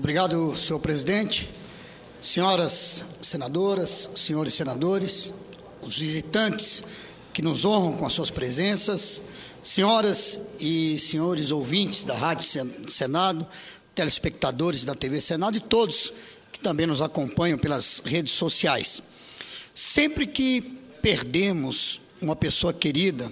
Obrigado, senhor presidente. Senhoras senadoras, senhores senadores, os visitantes que nos honram com as suas presenças, senhoras e senhores ouvintes da Rádio Senado, telespectadores da TV Senado e todos que também nos acompanham pelas redes sociais. Sempre que perdemos uma pessoa querida,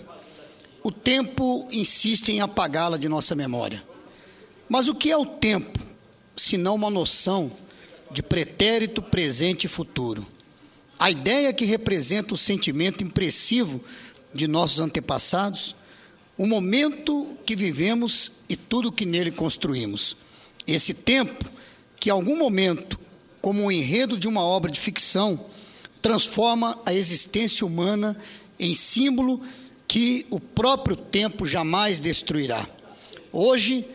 o tempo insiste em apagá-la de nossa memória. Mas o que é o tempo, senão uma noção de pretérito, presente e futuro? A ideia que representa o sentimento impressivo de nossos antepassados, o momento que vivemos e tudo que nele construímos. Esse tempo que, em algum momento, como o enredo de uma obra de ficção, transforma a existência humana em símbolo que o próprio tempo jamais destruirá. Hoje,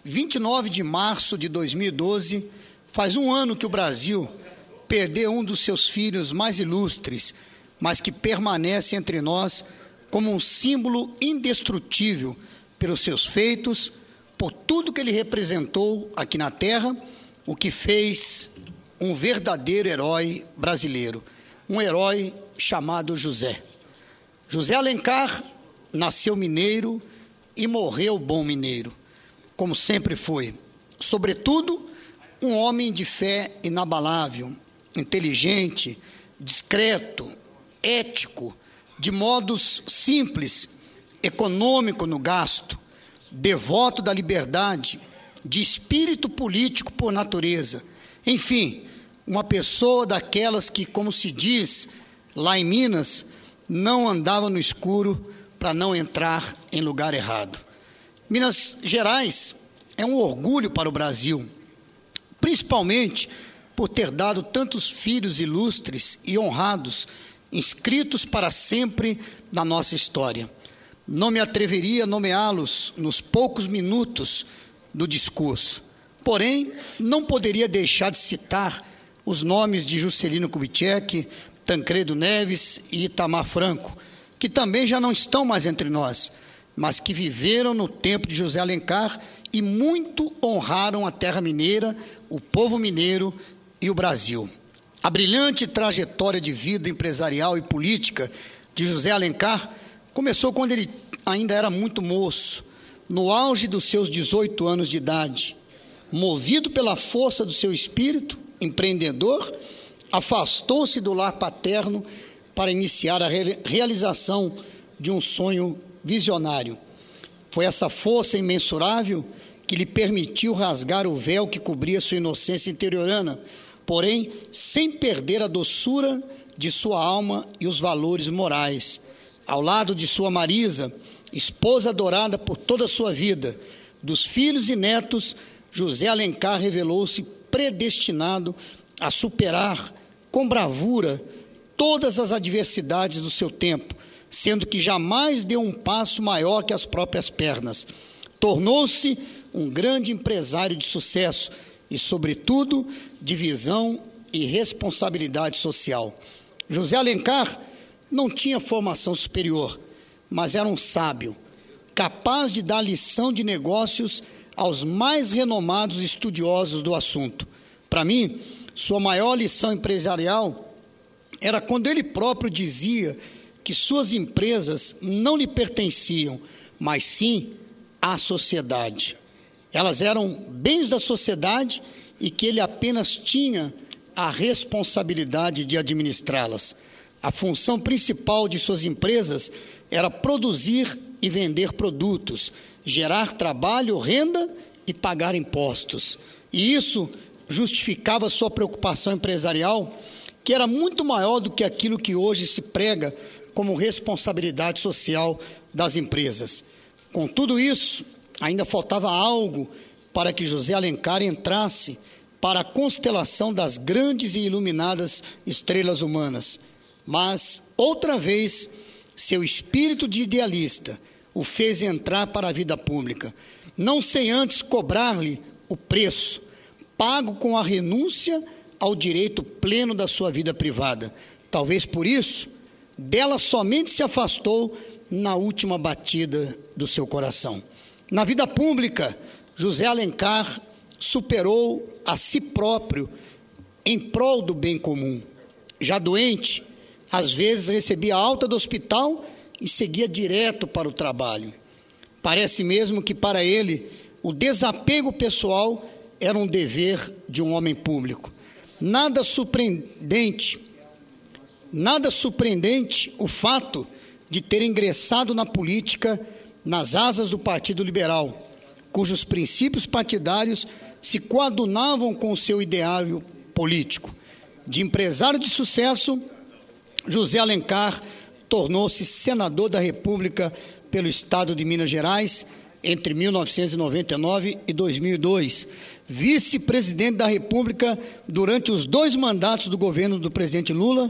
29 de março de 2012, faz um ano que o Brasil perdeu um dos seus filhos mais ilustres, mas que permanece entre nós como um símbolo indestrutível pelos seus feitos, por tudo que ele representou aqui na Terra, o que fez um verdadeiro herói brasileiro, um herói chamado José. José Alencar nasceu mineiro e morreu bom mineiro, como sempre foi. Sobretudo, um homem de fé inabalável, inteligente, discreto, ético, de modos simples, econômico no gasto, devoto da liberdade, de espírito político por natureza. Enfim, uma pessoa daquelas que, como se diz lá em Minas, não andava no escuro para não entrar em lugar errado. Minas Gerais é um orgulho para o Brasil, principalmente por ter dado tantos filhos ilustres e honrados, inscritos para sempre na nossa história. Não me atreveria a nomeá-los nos poucos minutos do discurso. Porém, não poderia deixar de citar os nomes de Juscelino Kubitschek, Tancredo Neves e Itamar Franco, que também já não estão mais entre nós, mas que viveram no tempo de José Alencar e muito honraram a terra mineira, o povo mineiro e o Brasil. A brilhante trajetória de vida empresarial e política de José Alencar começou quando ele ainda era muito moço, no auge dos seus 18 anos de idade. Movido pela força do seu espírito empreendedor, afastou-se do lar paterno para iniciar a realização de um sonho visionário. Foi essa força imensurável que lhe permitiu rasgar o véu que cobria sua inocência interiorana, porém sem perder a doçura de sua alma e os valores morais. Ao lado de sua Marisa, esposa adorada por toda a sua vida, dos filhos e netos, José Alencar revelou-se predestinado a superar com bravura todas as adversidades do seu tempo, sendo que jamais deu um passo maior que as próprias pernas. Tornou-se um grande empresário de sucesso e, sobretudo, de visão e responsabilidade social. José Alencar não tinha formação superior, mas era um sábio, capaz de dar lição de negócios aos mais renomados estudiosos do assunto. Para mim, sua maior lição empresarial era quando ele próprio dizia que suas empresas não lhe pertenciam, mas sim à sociedade. Elas eram bens da sociedade e que ele apenas tinha a responsabilidade de administrá-las. A função principal de suas empresas era produzir e vender produtos, gerar trabalho, renda e pagar impostos. E isso justificava sua preocupação empresarial, que era muito maior do que aquilo que hoje se prega como responsabilidade social das empresas. Com tudo isso, ainda faltava algo para que José Alencar entrasse para a constelação das grandes e iluminadas estrelas humanas. Mas, outra vez, seu espírito de idealista o fez entrar para a vida pública, não sem antes cobrar-lhe o preço, pago com a renúncia ao direito pleno da sua vida privada. Talvez por isso, dela somente se afastou na última batida do seu coração. Na vida pública, José Alencar superou a si próprio em prol do bem comum. Já doente, às vezes recebia alta do hospital e seguia direto para o trabalho. Parece mesmo que para ele o desapego pessoal era um dever de um homem público. Nada surpreendente o fato de ter ingressado na política nas asas do Partido Liberal, cujos princípios partidários se coadunavam com o seu ideário político. De empresário de sucesso, José Alencar tornou-se senador da República pelo estado de Minas Gerais entre 1999 e 2002, vice-presidente da República durante os 2 mandatos do governo do presidente Lula,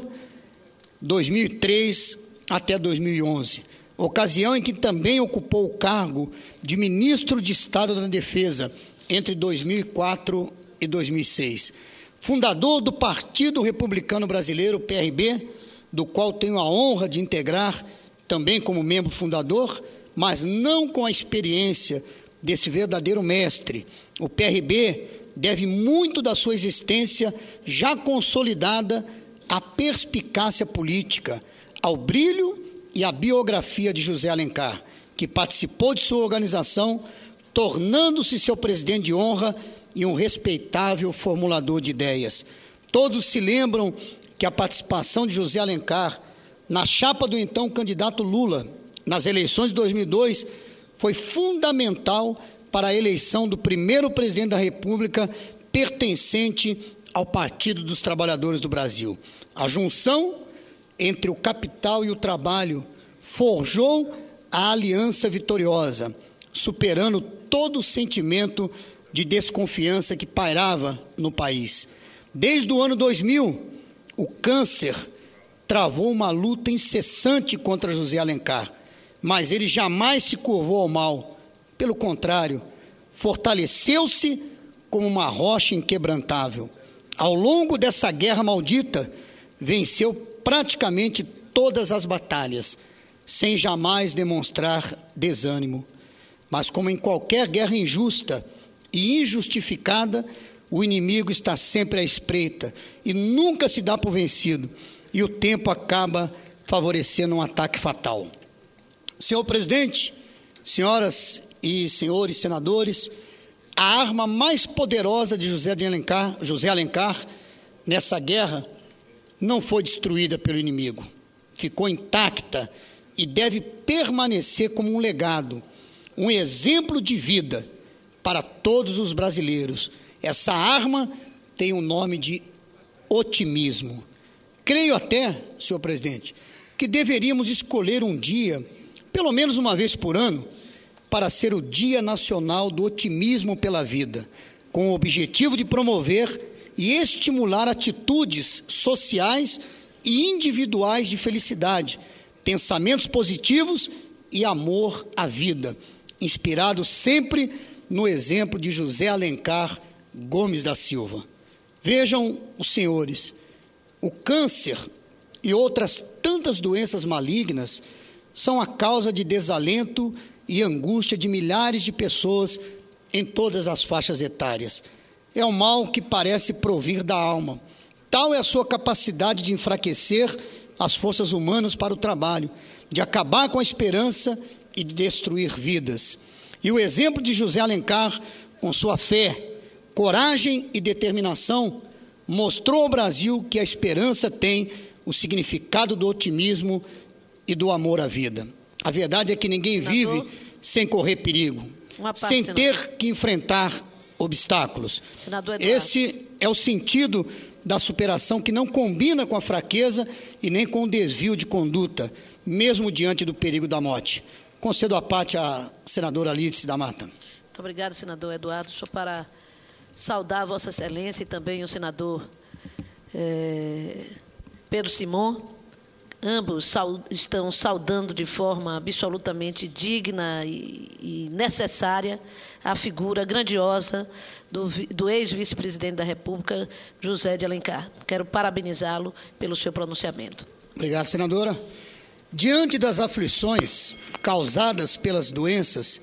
2003 até 2011, ocasião em que também ocupou o cargo de ministro de Estado da Defesa entre 2004 e 2006. Fundador do Partido Republicano Brasileiro, PRB, do qual tenho a honra de integrar também como membro fundador, mas não com a experiência desse verdadeiro mestre. O PRB deve muito da sua existência já consolidada à perspicácia política, ao brilho e à biografia de José Alencar, que participou de sua organização, tornando-se seu presidente de honra e um respeitável formulador de ideias. Todos se lembram que a participação de José Alencar na chapa do então candidato Lula, nas eleições de 2002, foi fundamental para a eleição do primeiro presidente da República pertencente ao Partido dos Trabalhadores do Brasil. A junção entre o capital e o trabalho forjou a aliança vitoriosa, superando todo o sentimento de desconfiança que pairava no país. Desde o ano 2000, o câncer travou uma luta incessante contra José Alencar, mas ele jamais se curvou ao mal. Pelo contrário, fortaleceu-se como uma rocha inquebrantável. Ao longo dessa guerra maldita, venceu praticamente todas as batalhas, sem jamais demonstrar desânimo. Mas como em qualquer guerra injusta e injustificada, o inimigo está sempre à espreita e nunca se dá por vencido, e o tempo acaba favorecendo um ataque fatal. Senhor presidente, senhoras e senhores senadores, a arma mais poderosa de José Alencar nessa guerra não foi destruída pelo inimigo, ficou intacta e deve permanecer como um legado, um exemplo de vida para todos os brasileiros. Essa arma tem o nome de otimismo. Creio até, senhor presidente, que deveríamos escolher um dia, pelo menos uma vez por ano, para ser o Dia Nacional do Otimismo pela Vida, com o objetivo de promover e estimular atitudes sociais e individuais de felicidade, pensamentos positivos e amor à vida, inspirado sempre no exemplo de José Alencar Gomes da Silva. Vejam os senhores, o câncer e outras tantas doenças malignas são a causa de desalento e angústia de milhares de pessoas em todas as faixas etárias. É um mal que parece provir da alma. Tal é a sua capacidade de enfraquecer as forças humanas para o trabalho, de acabar com a esperança e de destruir vidas. E o exemplo de José Alencar, com sua fé, coragem e determinação, mostrou ao Brasil que a esperança tem o significado do otimismo e do amor à vida. A verdade é que ninguém vive sem correr perigo, sem ter que enfrentar obstáculos. Esse é o sentido da superação, que não combina com a fraqueza e nem com o desvio de conduta, mesmo diante do perigo da morte. Concedo a parte à senadora Lídice da Mata. Muito obrigado, senador Eduardo. Só para saudar Vossa Excelência e também o senador Pedro Simon. Ambos estão saudando de forma absolutamente digna e necessária a figura grandiosa do ex-vice-presidente da República, José de Alencar. Quero parabenizá-lo pelo seu pronunciamento. Obrigado, senadora. Diante das aflições causadas pelas doenças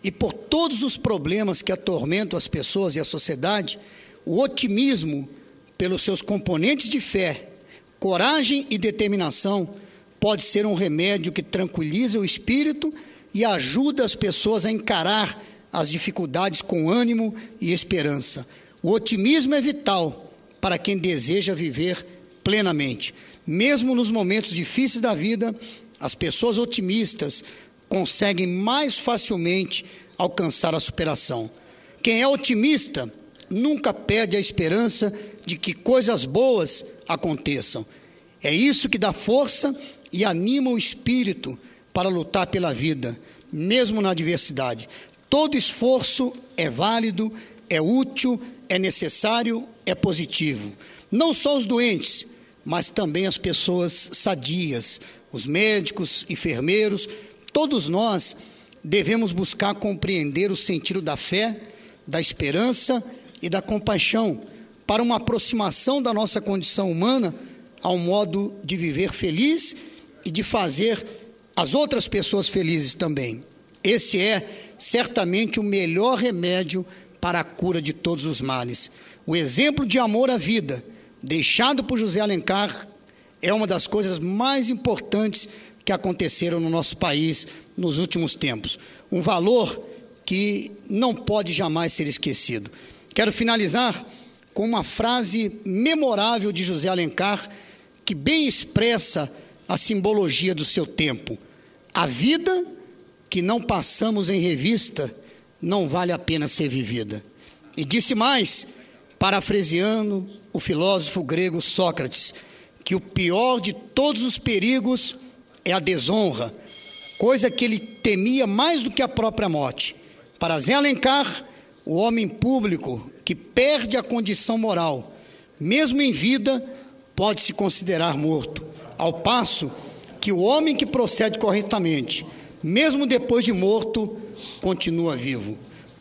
e por todos os problemas que atormentam as pessoas e a sociedade, o otimismo, pelos seus componentes de fé, coragem e determinação, pode ser um remédio que tranquiliza o espírito e ajuda as pessoas a encarar as dificuldades com ânimo e esperança. O otimismo é vital para quem deseja viver plenamente. Mesmo nos momentos difíceis da vida, as pessoas otimistas conseguem mais facilmente alcançar a superação. Quem é otimista nunca perde a esperança de que coisas boas aconteçam. É isso que dá força e anima o espírito para lutar pela vida, mesmo na adversidade. Todo esforço é válido, é útil, é necessário, é positivo. Não só os doentes, mas também as pessoas sadias, os médicos, enfermeiros, todos nós devemos buscar compreender o sentido da fé, da esperança e da compaixão para uma aproximação da nossa condição humana ao modo de viver feliz e de fazer as outras pessoas felizes também. Esse é certamente o melhor remédio para a cura de todos os males. O exemplo de amor à vida deixado por José Alencar é uma das coisas mais importantes que aconteceram no nosso país nos últimos tempos. Um valor que não pode jamais ser esquecido. Quero finalizar com uma frase memorável de José Alencar, que bem expressa a simbologia do seu tempo. A vida que não passamos em revista não vale a pena ser vivida. E disse mais, parafraseando o filósofo grego Sócrates, que o pior de todos os perigos é a desonra, coisa que ele temia mais do que a própria morte. Para Zé Alencar, o homem público que perde a condição moral, mesmo em vida, pode se considerar morto, ao passo que o homem que procede corretamente, mesmo depois de morto, continua vivo.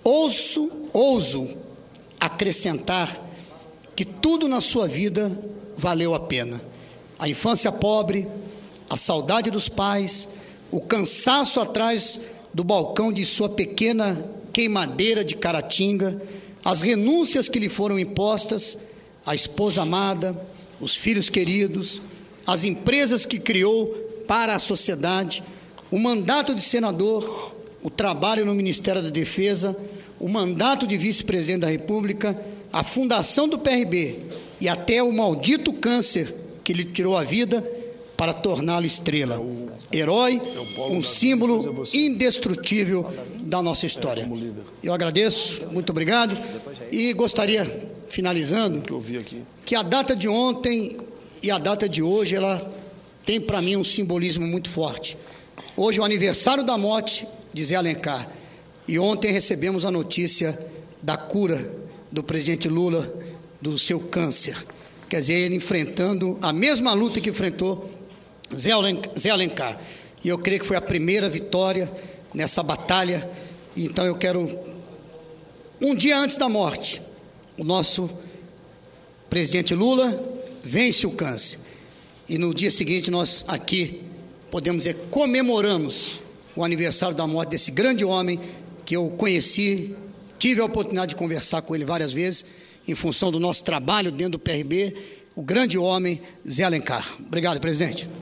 Ouso acrescentar que tudo na sua vida valeu a pena. A infância pobre, a saudade dos pais, o cansaço atrás do balcão de sua pequena queimadeira de Caratinga, as renúncias que lhe foram impostas, a esposa amada, os filhos queridos, as empresas que criou para a sociedade, o mandato de senador, o trabalho no Ministério da Defesa, o mandato de vice-presidente da República, a fundação do PRB e até o maldito câncer que lhe tirou a vida para torná-lo estrela, herói, um símbolo indestrutível da nossa história. Eu agradeço, muito obrigado, e gostaria, finalizando, que a data de ontem e a data de hoje, ela tem para mim um simbolismo muito forte. Hoje é o aniversário da morte de Zé Alencar, e ontem recebemos a notícia da cura do presidente Lula do seu câncer. Quer dizer, ele enfrentando a mesma luta que enfrentou Zé Alencar. E eu creio que foi a primeira vitória nessa batalha. Então eu quero, um dia antes da morte, o nosso presidente Lula vence o câncer. E no dia seguinte nós aqui, podemos dizer, comemoramos o aniversário da morte desse grande homem que eu conheci, tive a oportunidade de conversar com ele várias vezes, em função do nosso trabalho dentro do PRB, o grande homem Zé Alencar. Obrigado, presidente.